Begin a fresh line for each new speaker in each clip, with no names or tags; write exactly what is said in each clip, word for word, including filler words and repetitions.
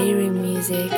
Airy Music.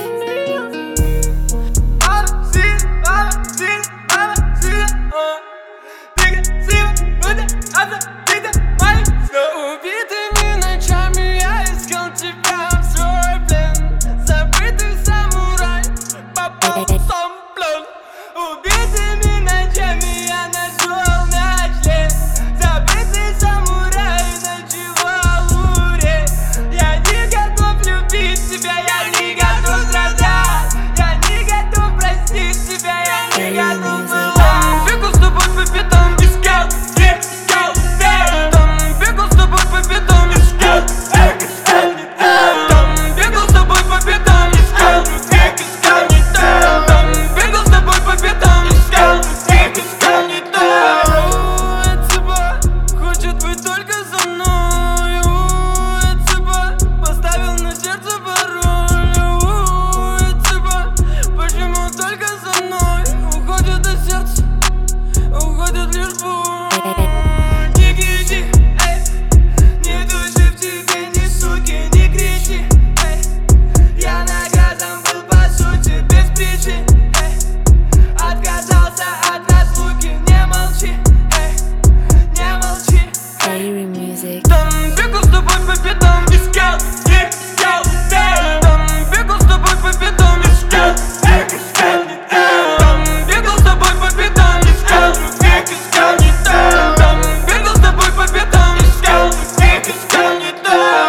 Убитыми ночами я искал тебя в свой плен. Забытый самурай попал в сам плен. Убитыми ночами я нашел ночлег. Забытый самурай ночевал в уре. Я не готов любить тебя, я не готов страдать. Я не готов простить тебя, я не готов быть. Бегу с тобой по пятам, искал, искал, искал. Там бегу с тобой по пятам, искал, искал, не так. Там бегу с тобой по пятам, искал, искал, не так. Там бегу с тобой по пятам, искал, искал, не так. Эцеба хочет быть только со мной. Эцеба поставил на сердце пароль. Эцеба почему только со мной уходит от сердца, уходит лишь боль. Не кричи, эй, ни души в тебе, ни суки, не кричи, эй. Я наказан был по сути без причин, эй. Отказался от разлуки, не молчи, эй, не молчи.
Airy Music.
Там бегу с тобой по пятам, искал, искал, искал. Там бегу с тобой по пятам, искал, искал, не так. Там бегу с тобой по пятам, искал, искал, не так. Там бегу с тобой по пятам, искал, искал, не так.